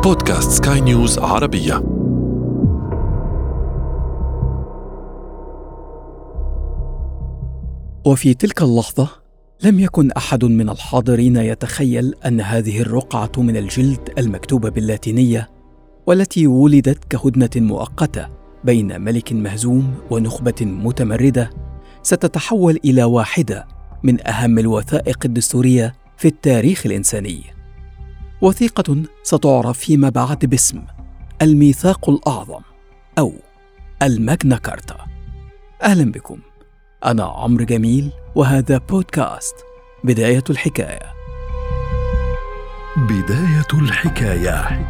بودكاست سكاي نيوز عربية. وفي تلك اللحظة لم يكن أحد من الحاضرين يتخيل أن هذه الرقعة من الجلد المكتوبة باللاتينية والتي ولدت كهدنة مؤقتة بين ملك مهزوم ونخبة متمردة ستتحول إلى واحدة من أهم الوثائق الدستورية في التاريخ الإنساني. وثيقة ستعرف فيما بعد باسم الميثاق الأعظم أو الماغنا كارتا. أهلا بكم، أنا عمرو جميل وهذا بودكاست بداية الحكاية. بداية الحكاية.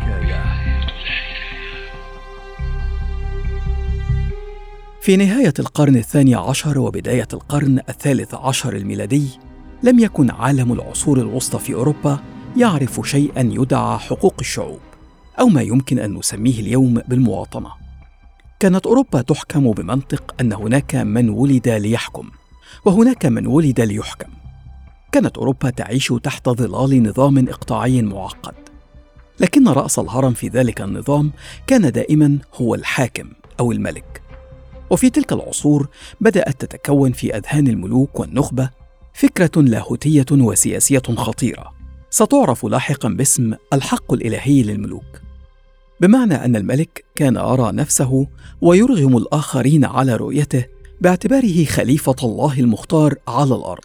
في نهاية القرن الثاني عشر وبداية القرن الثالث عشر الميلادي لم يكن عالم العصور الوسطى في أوروبا يعرف شيئا يدعى حقوق الشعوب أو ما يمكن أن نسميه اليوم بالمواطنة. كانت أوروبا تحكم بمنطق أن هناك من ولد ليحكم وهناك من ولد ليحكم. كانت أوروبا تعيش تحت ظلال نظام إقطاعي معقد، لكن رأس الهرم في ذلك النظام كان دائما هو الحاكم أو الملك. وفي تلك العصور بدأت تتكون في أذهان الملوك والنخبة فكرة لاهوتية وسياسية خطيرة ستعرف لاحقا باسم الحق الإلهي للملوك، بمعنى أن الملك كان يرى نفسه ويرغم الآخرين على رؤيته باعتباره خليفة الله المختار على الأرض.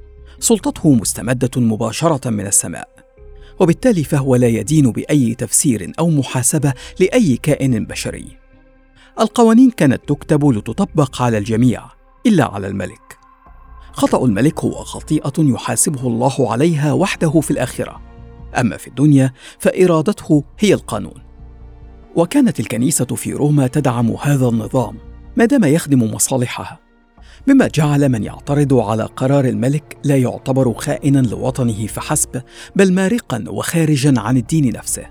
سلطته مستمدة مباشرة من السماء، وبالتالي فهو لا يدين بأي تفسير أو محاسبة لأي كائن بشري. القوانين كانت تكتب لتطبق على الجميع إلا على الملك. خطأ الملك هو خطيئة يحاسبه الله عليها وحده في الآخرة، أما في الدنيا فإرادته هي القانون. وكانت الكنيسة في روما تدعم هذا النظام ما دام يخدم مصالحها، مما جعل من يعترض على قرار الملك لا يعتبر خائنا لوطنه فحسب، بل مارقا وخارجا عن الدين نفسه.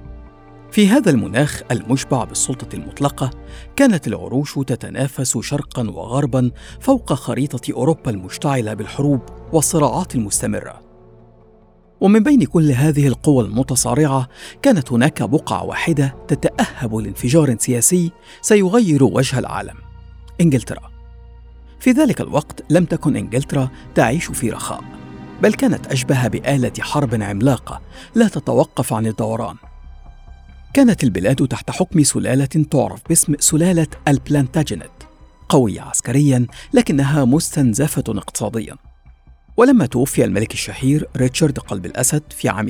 في هذا المناخ المشبع بالسلطة المطلقة كانت العروش تتنافس شرقا وغربا فوق خريطة أوروبا المشتعلة بالحروب والصراعات المستمرة. ومن بين كل هذه القوى المتصارعة كانت هناك بقعة واحدة تتأهب لانفجار سياسي سيغير وجه العالم: إنجلترا. في ذلك الوقت لم تكن إنجلترا تعيش في رخاء، بل كانت أشبه بآلة حرب عملاقة لا تتوقف عن الدوران. كانت البلاد تحت حكم سلالة تعرف باسم سلالة البلانتاجينت، قوية عسكريا لكنها مستنزفة اقتصاديا. ولما توفي الملك الشهير ريتشارد قلب الأسد في عام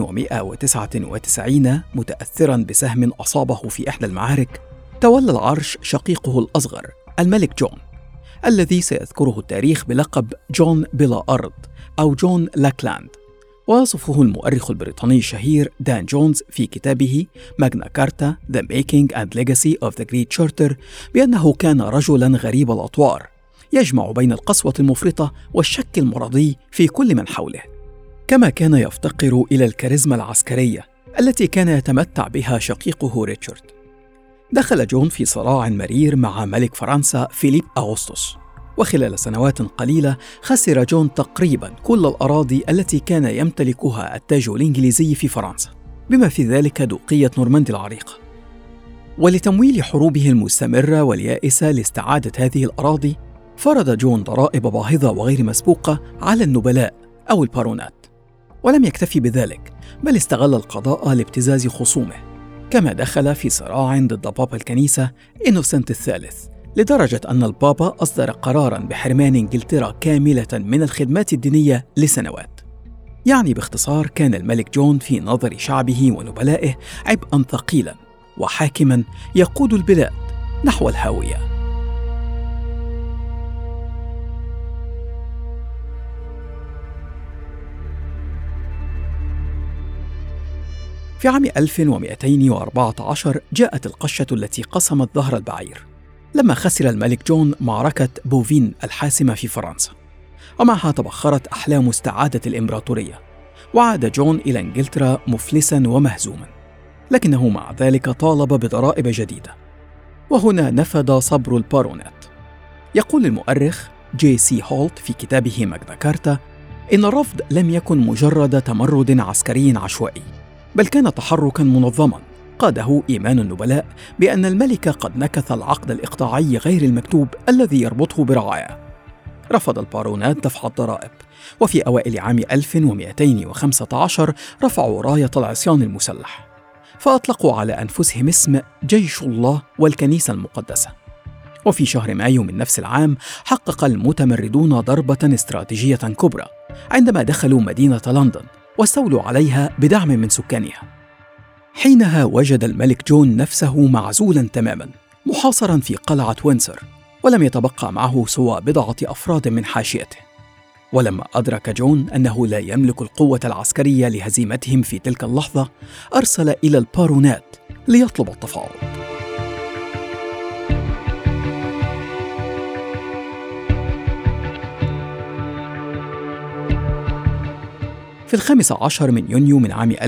1199 متأثرا بسهم أصابه في إحدى المعارك، تولى العرش شقيقه الأصغر الملك جون، الذي سيذكره التاريخ بلقب جون بلا أرض أو جون لاكلاند. وصفه المؤرخ البريطاني الشهير دان جونز في كتابه ماغنا كارتا The Making and Legacy of the Great Charter بأنه كان رجلاً غريب الأطوار يجمع بين القسوة المفرطة والشك المرضي في كل من حوله، كما كان يفتقر إلى الكاريزما العسكرية التي كان يتمتع بها شقيقه ريتشارد. دخل جون في صراع مرير مع ملك فرنسا فيليب أغسطس، وخلال سنوات قليلة خسر جون تقريباً كل الأراضي التي كان يمتلكها التاج الإنجليزي في فرنسا، بما في ذلك دوقية نورماندي العريقة. ولتمويل حروبه المستمرة واليائسة لاستعادة هذه الأراضي، فرض جون ضرائب باهظة وغير مسبوقة على النبلاء أو البارونات. ولم يكتفي بذلك، بل استغل القضاء لابتزاز خصومه، كما دخل في صراع ضد بابا الكنيسة إنوسنت الثالث، لدرجة أن البابا أصدر قراراً بحرمان إنجلترا كاملة من الخدمات الدينية لسنوات. يعني باختصار كان الملك جون في نظر شعبه ونبلائه عبئاً ثقيلاً وحاكماً يقود البلاد نحو الهاوية. في عام 1214 جاءت القشة التي قسمت ظهر البعير، لما خسر الملك جون معركة بوفين الحاسمة في فرنسا، ومعها تبخرت أحلام استعادة الإمبراطورية، وعاد جون إلى إنجلترا مفلساً ومهزوماً، لكنه مع ذلك طالب بضرائب جديدة. وهنا نفد صبر البارونات. يقول المؤرخ جي سي هولت في كتابه ماغنا كارتا إن الرفض لم يكن مجرد تمرد عسكري عشوائي، بل كان تحركاً منظماً قاده إيمان النبلاء بأن الملك قد نكث العقد الإقطاعي غير المكتوب الذي يربطه برعاية. رفض البارونات دفع الضرائب، وفي أوائل عام 1215 رفعوا راية العصيان المسلح، فأطلقوا على أنفسهم اسم جيش الله والكنيسة المقدسة. وفي شهر مايو من نفس العام حقق المتمردون ضربة استراتيجية كبرى عندما دخلوا مدينة لندن واستولوا عليها بدعم من سكانها. حينها وجد الملك جون نفسه معزولاً تماماً، محاصراً في قلعة وينسور، ولم يتبقى معه سوى بضعة أفراد من حاشيته. ولما أدرك جون أنه لا يملك القوة العسكرية لهزيمتهم في تلك اللحظة، أرسل إلى البارونات ليطلب التفاوض. في 15 من يونيو من عام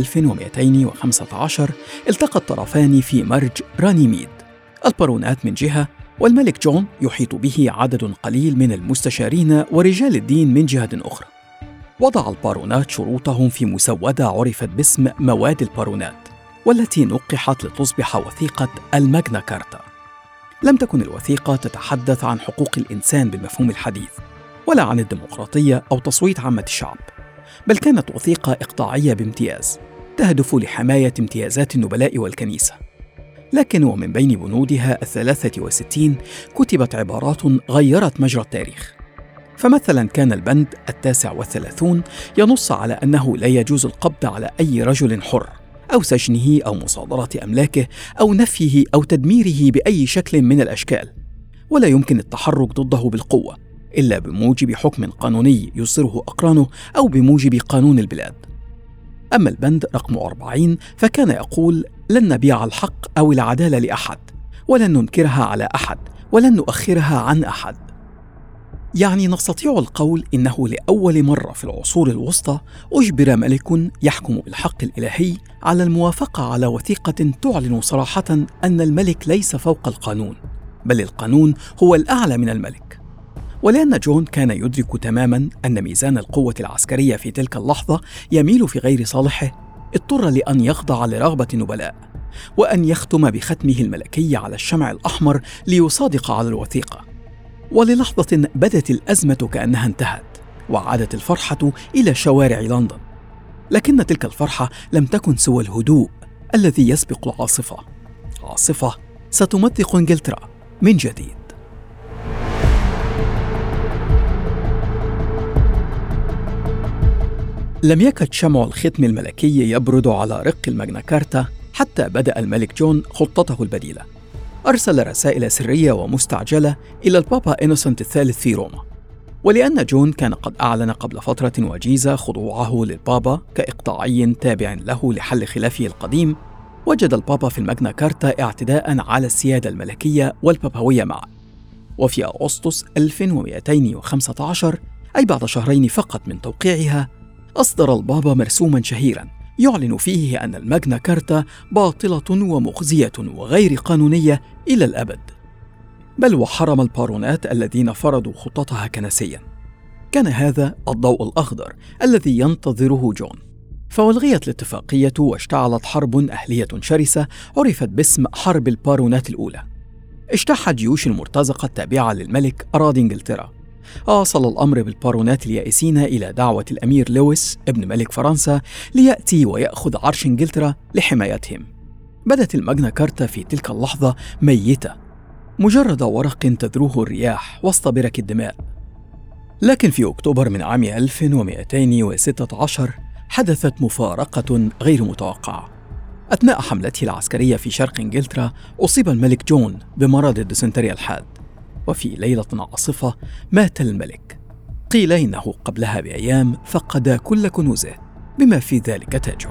1215 التقى الطرفان في مرج رانيميد، البارونات من جهة والملك جون يحيط به عدد قليل من المستشارين ورجال الدين من جهة أخرى. وضع البارونات شروطهم في مسودة عرفت باسم مواد البارونات، والتي نقحت لتصبح وثيقة الماغنا كارتا. لم تكن الوثيقة تتحدث عن حقوق الإنسان بالمفهوم الحديث، ولا عن الديمقراطية أو تصويت عامة الشعب، بل كانت وثيقة إقطاعية بامتياز تهدف لحماية امتيازات النبلاء والكنيسة. لكن ومن بين بنودها 63 كتبت عبارات غيرت مجرى التاريخ. فمثلا كان البند 39 ينص على أنه لا يجوز القبض على أي رجل حر، أو سجنه أو مصادرة أملاكه أو نفيه أو تدميره بأي شكل من الأشكال، ولا يمكن التحرك ضده بالقوة إلا بموجب حكم قانوني يصدره أقرانه أو بموجب قانون البلاد. أما البند رقم 40 فكان يقول: لن نبيع الحق أو العدالة لأحد، ولن ننكرها على أحد، ولن نؤخرها عن أحد. يعني نستطيع القول إنه لأول مرة في العصور الوسطى أجبر ملك يحكم بالحق الإلهي على الموافقة على وثيقة تعلن صراحة أن الملك ليس فوق القانون، بل القانون هو الأعلى من الملك. ولأن جون كان يدرك تماماً أن ميزان القوة العسكرية في تلك اللحظة يميل في غير صالحه، اضطر لأن يخضع لرغبة النبلاء، وأن يختم بختمه الملكي على الشمع الأحمر ليصادق على الوثيقة. وللحظة بدت الأزمة كأنها انتهت، وعادت الفرحة إلى شوارع لندن. لكن تلك الفرحة لم تكن سوى الهدوء الذي يسبق العاصفة، عاصفة ستمزق إنجلترا من جديد. لم يكد شمع الختم الملكي يبرد على رق الماغنا كارتا حتى بدأ الملك جون خطته البديلة. أرسل رسائل سرية ومستعجلة إلى البابا إنوسنت الثالث في روما. ولأن جون كان قد أعلن قبل فترة وجيزة خضوعه للبابا كإقطاعي تابع له لحل خلافه القديم، وجد البابا في الماغنا كارتا اعتداء على السيادة الملكية والبابوية معا. وفي أغسطس 1215، أي بعد شهرين فقط من توقيعها، أصدر البابا مرسوماً شهيراً يعلن فيه أن الماغنا كارتا باطلة ومخزية وغير قانونية إلى الأبد، بل وحرم البارونات الذين فرضوا خطتها كنسياً. كان هذا الضوء الأخضر الذي ينتظره جون، فألغيت الاتفاقية واشتعلت حرب أهلية شرسة عرفت باسم حرب البارونات الأولى. اجتاحت جيوش المرتزقة التابعة للملك أراضي إنجلترا. أوصل الأمر بالبارونات اليائسين إلى دعوة الأمير لويس ابن ملك فرنسا ليأتي ويأخذ عرش إنجلترا لحمايتهم. بدت الماغنا كارتا في تلك اللحظة ميتة، مجرد ورق تذروه الرياح وسط برك الدماء. لكن في أكتوبر من عام 1216 حدثت مفارقة غير متوقعة. أثناء حملته العسكرية في شرق إنجلترا أصيب الملك جون بمرض الديسنتريا الحاد، وفي ليلة عاصفة مات الملك. قيل إنه قبلها بأيام فقد كل كنوزه بما في ذلك تاجه.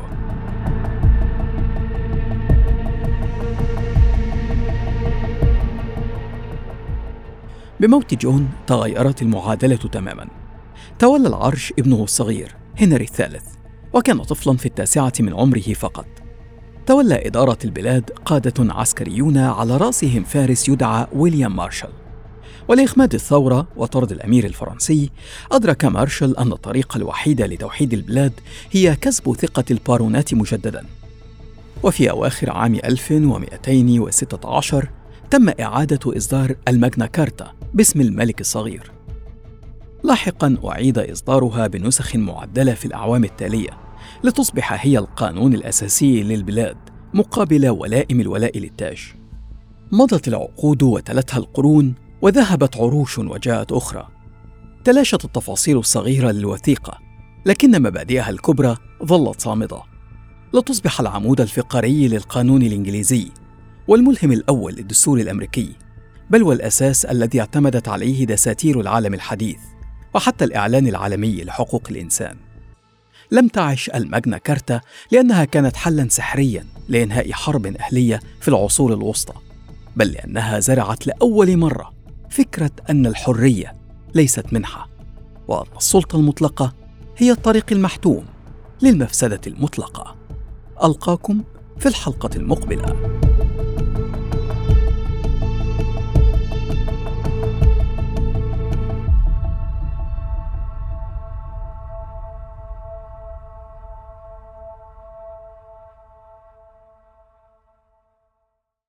بموت جون تغيرت المعادلة تماما. تولى العرش ابنه الصغير هنري الثالث، وكان طفلا في 9 من عمره فقط. تولى إدارة البلاد قادة عسكريون على رأسهم فارس يدعى ويليام مارشال. ولإخماد الثورة وطرد الأمير الفرنسي، أدرك مارشال أن الطريقة الوحيدة لتوحيد البلاد هي كسب ثقة البارونات مجددا، وفي أواخر عام 1216 تم إعادة إصدار الماغنا كارتا باسم الملك الصغير. لاحقاً أعيد إصدارها بنسخ معدلة في الأعوام التالية لتصبح هي القانون الأساسي للبلاد مقابل ولائم الولاء للتاج. مضت العقود وتلتها القرون وذهبت عروش وجاءت أخرى. تلاشت التفاصيل الصغيرة للوثيقة، لكن مبادئها الكبرى ظلت صامدة، لتصبح العمود الفقري للقانون الإنجليزي والملهم الأول للدستور الأمريكي، بل والأساس الذي اعتمدت عليه دساتير العالم الحديث وحتى الإعلان العالمي لحقوق الإنسان. لم تعش الماغنا كارتا لأنها كانت حلاً سحرياً لإنهاء حرب أهلية في العصور الوسطى، بل لأنها زرعت لأول مرة فكرة أن الحرية ليست منحة، وأن السلطة المطلقة هي الطريق المحتوم للمفسدة المطلقة. ألقاكم في الحلقة المقبلة.